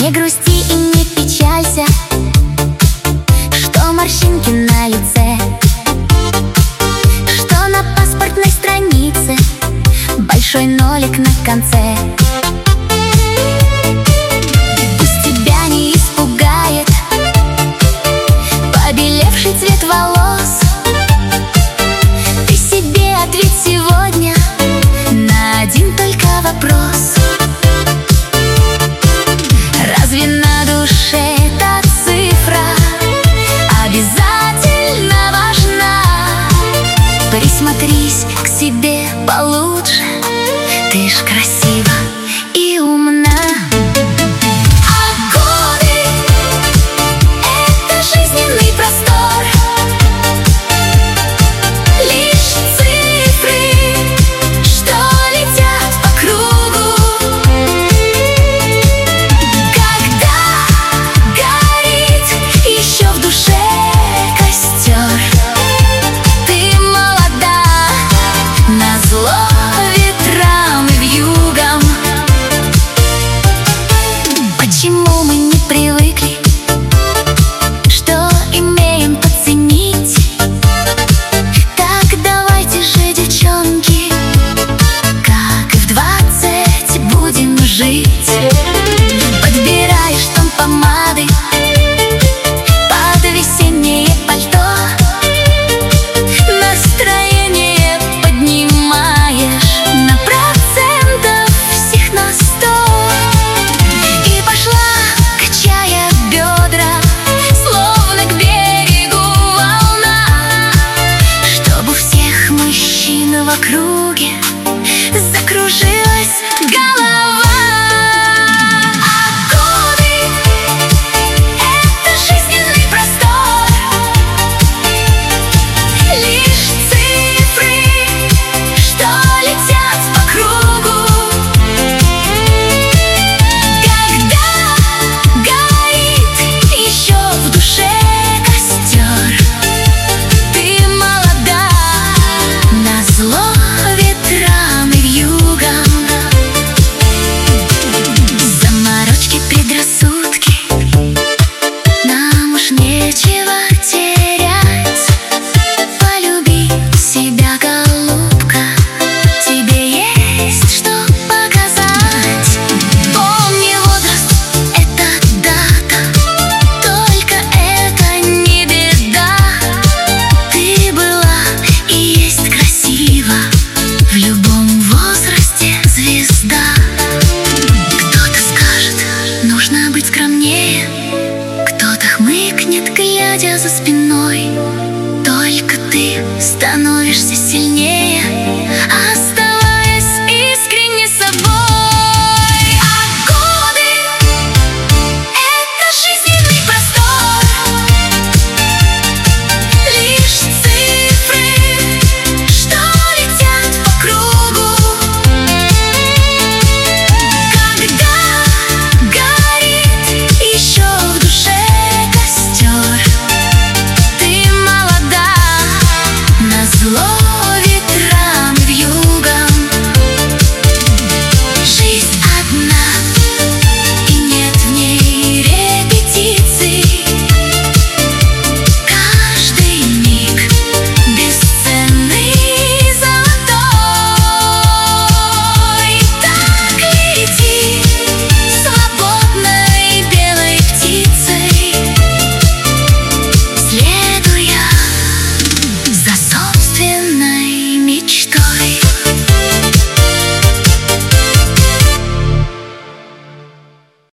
Не грусти и не печалься, что морщинки на лице, что на паспортной странице большой нолик на конце. Пусть тебя не испугает побелевший цвет волос. Ты себе ответь сегодня на один только вопрос: разве на душе эта цифра обязательно важна? Присмотрись к себе получше, ты ж красива и умна. А годы — это жизненный простор, лишь цифры, что летят по кругу. Когда горит еще в душе костер, ты молода, назло ветрам и вьюгам. Почему мы не привыкли, что имеем, поценить? Так давайте же, девчонки, как и в 20 будем жить. Подбираешь тон помады под весеннее пальто, настроение поднимаешь на процентов всех на 100. И пошла, качая бедра, словно к берегу волна, чтобы у всех мужчин в округе закружилась голова. А годы — это жизненный простор, лишь цифры, что летят по кругу. Когда горит еще в душе костер, ты молода, назло ветрам и вьюгам. Заморочки, предрассудки, нам уж нечего терять. Полюби себя, голубка, тебе есть что показать. Помни, возраст — это дата, только это не беда. Ты была и есть красива, в любом возрасте звезда. Кто-то скажет, нужно быть скромнее, кто-то хмыкнет, глядя за спиной.